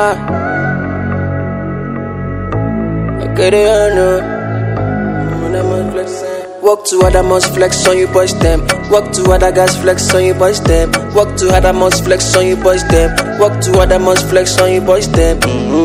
I get it, I know. Walk to other must flex on you boys them. Walk to other guys flex on you boys them. Walk to other must flex on you boys them. Walk to other must flex on you boys them.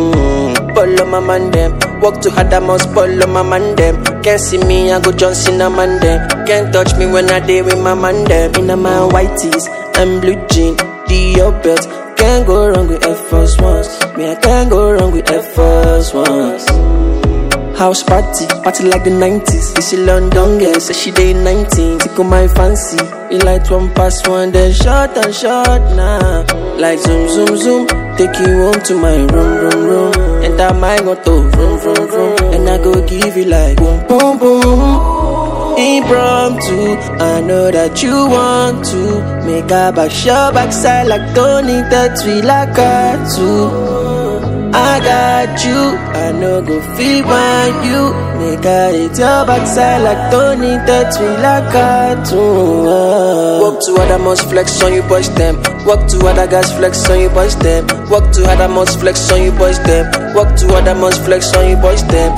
Pull on my man them. Walk to other must pull on my man them. Can't see me, I go John Cena man them. Can't touch me when I day with my man them. In my white tees and blue jean, the belt. Can't go wrong with Air Force Ones. Me, I can't go wrong with Air Force Ones. House party like the 90s. This is London girl, say she day 19. Tickle my fancy, it like 1+1, then short and short now. Like zoom, zoom, zoom, take you home to my room. Enter my moto, vroom. And I go give you like boom, boom, boom. Impromptu, I know that you want to make a back shot backside like Tony, that we like her too. I got you, I know go feel by you. Make I hit your backside like Tony, that we like her too. Walk to other must flex on you boys them. Walk to other guys flex on you boys them. Walk to other must flex on you boys them. Walk to other must flex on you boys them.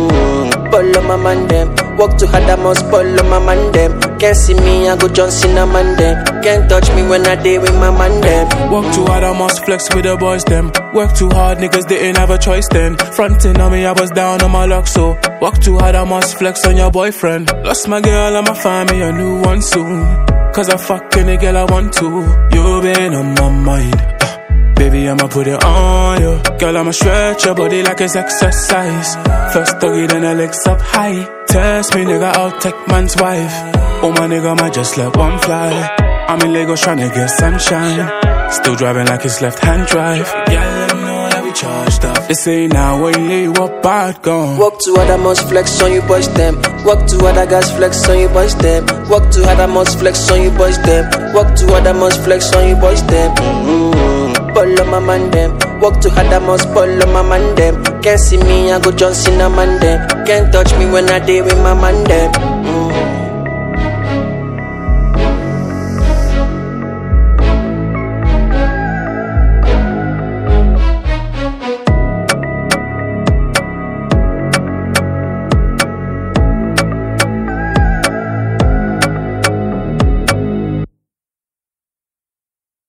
Pull on my man them. Walk to other must pull on my man them. Can't see me, I go John Cena man them. Can't touch me when I day with my man them. Walk too hard, I must flex with the boys them. Work too hard, niggas didn't have a choice then. Fronting on me, I was down on my luck, so walk too hard, I must flex on your boyfriend. Lost my girl, I'ma find me a new one soon. Cause I fuck any girl I want to. You been on my mind. Baby, I'ma put it on you. Girl, I'ma stretch your body like it's exercise. First doggy, then the legs up high. Test me, nigga, I'll take man's wife. Oh, my nigga might just let one fly. I'm in Lagos tryna get sunshine. Still driving like it's left-hand drive. Yeah, let me know that we charged up. They say now when you up, bad gone. Walk to other must flex on you boys them. Walk to other guys flex on you boys them. Walk to other must flex on you boys them. Walk to other must flex on you boys them. Pull on my man them. Walk to other must pull on my man them. Can't see me, I go John Cena man them. Can't touch me when I day with my man them.